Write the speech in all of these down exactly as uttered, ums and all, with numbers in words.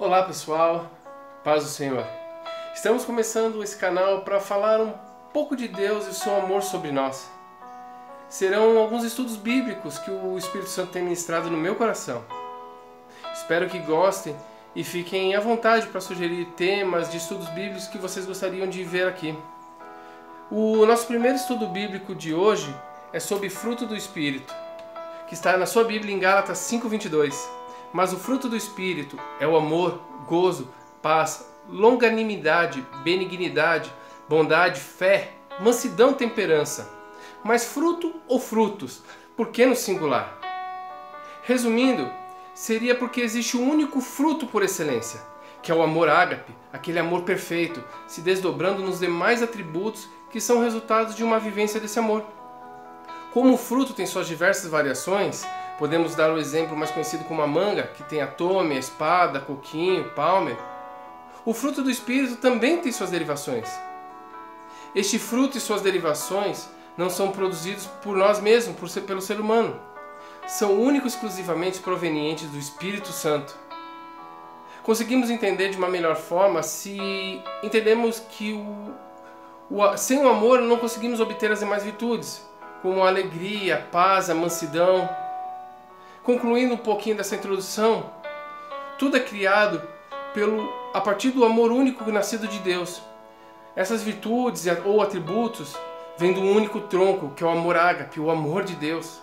Olá pessoal, paz do Senhor. Estamos começando esse canal para falar um pouco de Deus e o seu amor sobre nós. Serão alguns estudos bíblicos que o Espírito Santo tem ministrado no meu coração. Espero que gostem e fiquem à vontade para sugerir temas de estudos bíblicos que vocês gostariam de ver aqui. O nosso primeiro estudo bíblico de hoje é sobre fruto do Espírito, que está na sua Bíblia em Gálatas cinco, vinte e dois. Mas o fruto do Espírito é o amor, gozo, paz, longanimidade, benignidade, bondade, fé, mansidão, temperança. Mas fruto ou frutos? Por que no singular? Resumindo, seria porque existe um único fruto por excelência, que é o amor ágape, aquele amor perfeito, se desdobrando nos demais atributos que são resultados de uma vivência desse amor. Como o fruto tem suas diversas variações, podemos dar o exemplo mais conhecido como a manga, que tem a tome, a espada, coquinho, palmer. O fruto do Espírito também tem suas derivações. Este fruto e suas derivações não são produzidos por nós mesmos, por ser, pelo ser humano. São únicos e exclusivamente provenientes do Espírito Santo. Conseguimos entender de uma melhor forma se entendemos que o, o, sem o amor não conseguimos obter as demais virtudes, como a alegria, a paz, a mansidão. Concluindo um pouquinho dessa introdução, tudo é criado pelo, a partir do amor único nascido de Deus. Essas virtudes ou atributos vêm do único tronco, que é o amor ágape, o amor de Deus.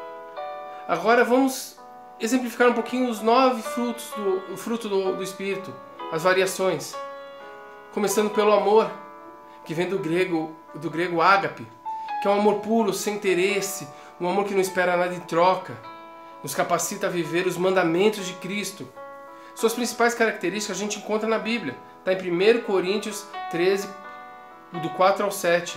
Agora vamos exemplificar um pouquinho os nove frutos do o fruto do, do Espírito, as variações. Começando pelo amor, que vem do grego, do grego ágape, que é um amor puro, sem interesse, um amor que não espera nada em troca. Nos capacita a viver os mandamentos de Cristo. Suas principais características a gente encontra na Bíblia. Está em primeiro Coríntios treze, do quatro ao sete.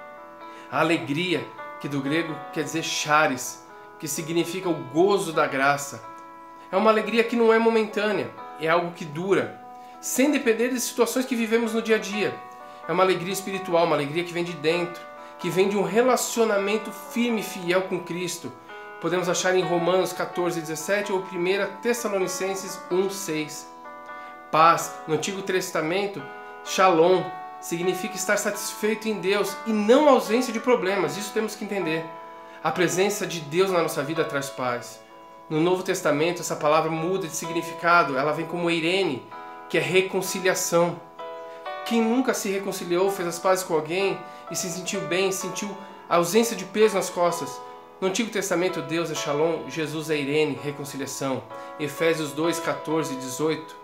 A alegria, que do grego quer dizer charis, que significa o gozo da graça. É uma alegria que não é momentânea, é algo que dura, sem depender de situações que vivemos no dia a dia. É uma alegria espiritual, uma alegria que vem de dentro, que vem de um relacionamento firme e fiel com Cristo. Podemos achar em Romanos quatorze, dezessete ou primeira Tessalonicenses um, seis. Paz, no Antigo Testamento, shalom, significa estar satisfeito em Deus e não ausência de problemas. Isso temos que entender. A presença de Deus na nossa vida traz paz. No Novo Testamento, essa palavra muda de significado. Ela vem como eirene, que é reconciliação. Quem nunca se reconciliou, fez as pazes com alguém e se sentiu bem, sentiu a ausência de peso nas costas. No Antigo Testamento, Deus é Shalom, Jesus é Irene, reconciliação. Efésios dois, quatorze e dezoito.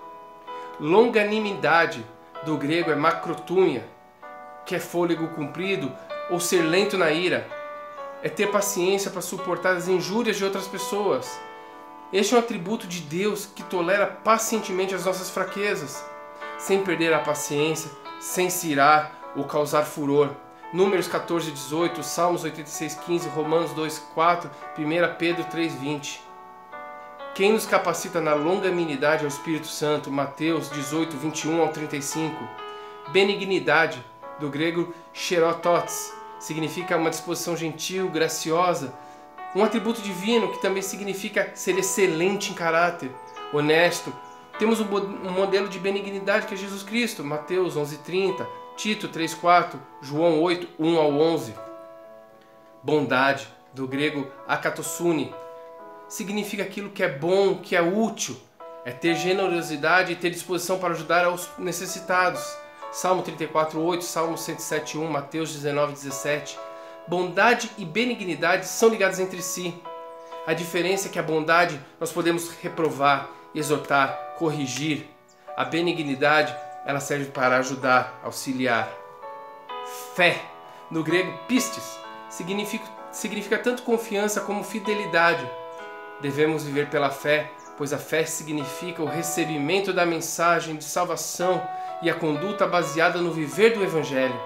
Longanimidade, do grego é macrotumia, que é fôlego comprido ou ser lento na ira. É ter paciência para suportar as injúrias de outras pessoas. Este é um atributo de Deus que tolera pacientemente as nossas fraquezas, sem perder a paciência, sem se irar ou causar furor. Números quatorze, dezoito, Salmos oitenta e seis, quinze, Romanos dois, quatro, primeira Pedro três, vinte. Quem nos capacita na longanimidade é o Espírito Santo, Mateus dezoito, vinte e um ao trinta e cinco. Benignidade, do grego cherototes, significa uma disposição gentil, graciosa, um atributo divino que também significa ser excelente em caráter, honesto. Temos um modelo de benignidade que é Jesus Cristo, Mateus onze, trinta, Tito três, quatro, João oito, um ao onze. Bondade, do grego akatosune, significa aquilo que é bom, que é útil, é ter generosidade e ter disposição para ajudar aos necessitados. Salmo trinta e quatro, oito, Salmo cento e sete, um, Mateus dezenove, dezessete. Bondade e benignidade são ligadas entre si. A diferença é que a bondade nós podemos reprovar, exortar, corrigir. A benignidade ela serve para ajudar, auxiliar. Fé, no grego pistes, significa, significa tanto confiança como fidelidade. Devemos viver pela fé, pois a fé significa o recebimento da mensagem de salvação e a conduta baseada no viver do Evangelho.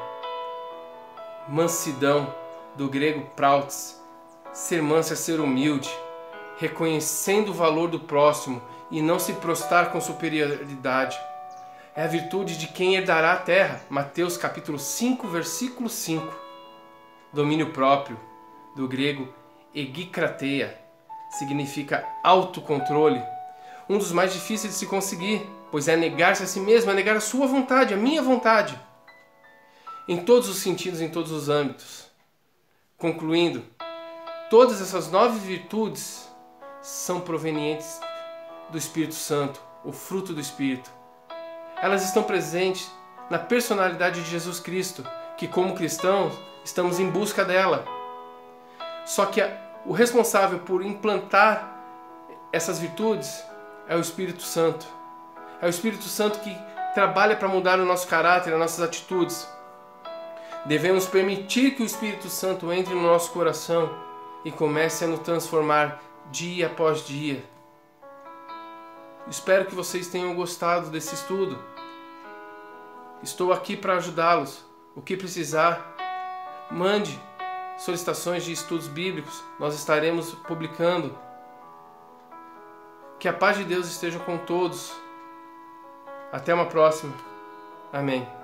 Mansidão, do grego prautes, ser manso é ser humilde, reconhecendo o valor do próximo e não se prostrar com superioridade. É a virtude de quem herdará a terra. Mateus capítulo cinco, versículo cinco. Domínio próprio, do grego egikrateia, significa autocontrole. um dos mais difíceis de se conseguir, pois é negar-se a si mesmo, é negar a sua vontade, a minha vontade, em todos os sentidos, em todos os âmbitos. Concluindo, todas essas nove virtudes são provenientes do Espírito Santo, o fruto do Espírito. Elas estão presentes na personalidade de Jesus Cristo, que como cristãos estamos em busca dela. Só que a, o responsável por implantar essas virtudes é o Espírito Santo. É o Espírito Santo que trabalha para mudar o nosso caráter, as nossas atitudes. Devemos permitir que o Espírito Santo entre no nosso coração e comece a nos transformar dia após dia. Espero que vocês tenham gostado desse estudo. Estou aqui para ajudá-los. O que precisar, mande solicitações de estudos bíblicos. Nós estaremos publicando. Que a paz de Deus esteja com todos. Até uma próxima. Amém.